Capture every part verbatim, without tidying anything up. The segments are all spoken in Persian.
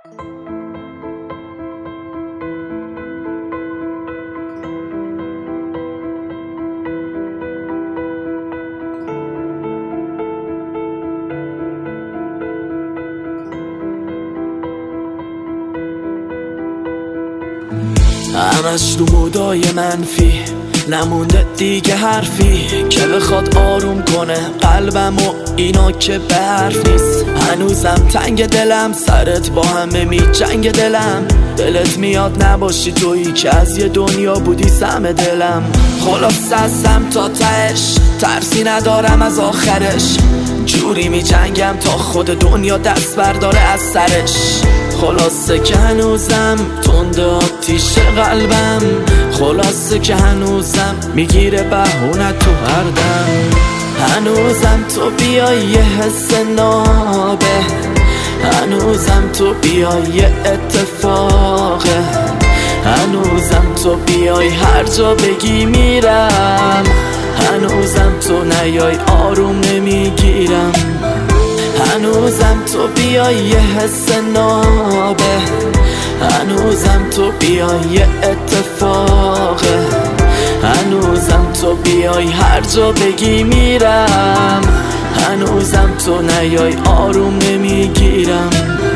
همش رو مودای منفی، نمونده دیگه حرفی که بخواد آروم کنه قلبم و اینا که به حرف نیست. هنوزم تنگ دلم، سرت با همه می جنگ دلم. دلت میاد نباشی تویی که از یه دنیا بودی سهم دلم. خلاص هستم تا تهش، ترسی ندارم از آخرش. جوری می جنگم تا خود دنیا دست برداره از سرش. خلاصه که هنوزم تنده آتیش قلبم. خلاصه که هنوزم میگیره بهونه تو هر دم. هنوزم تو بیای یه حس نابه، هنوزم تو بیای یه اتفاقه. هنوزم تو بیای هر جا بگی میرم. هنوزم تو نیای آروم نمیگیرم. هنوزم تو بیای یه حس نابه، هنوزم تو بیای یه اتفاقه. هنوزم تو بیای هر جا بگی میرم. هنوزم تو نیای آروم نمیگیرم.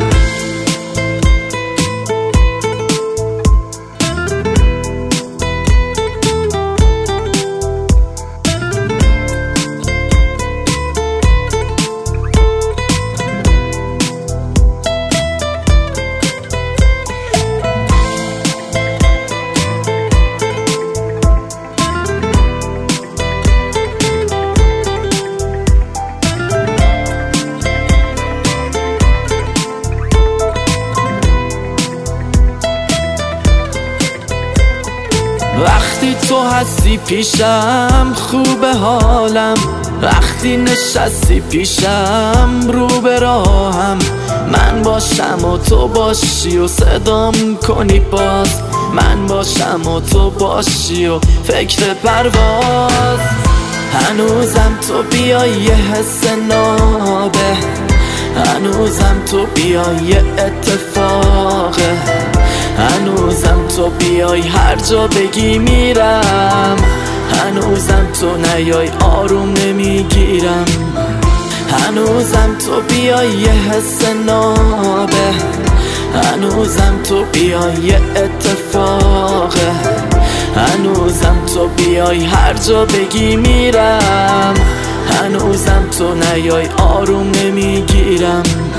وقتی تو هستی پیشم خوبه حالم، وقتی نشستی پیشم رو به راهم. من باشم و تو باشی و صدام کنی باز، من باشم و تو باشی و فکر پرواز. هنوزم تو بیای یه حس نابه، هنوزم تو بیای یه اتفاقه. هنوزم تو بیای هر جا بگی میرم. هنوزم تو نیای آروم نمیگیرم. هنوزم تو بیای یه حس نابه، هنوزم تو بیای یه اتفاقه. هنوزم تو بیای هر جا بگی میرم. هنوزم تو نیای آروم نمیگیرم.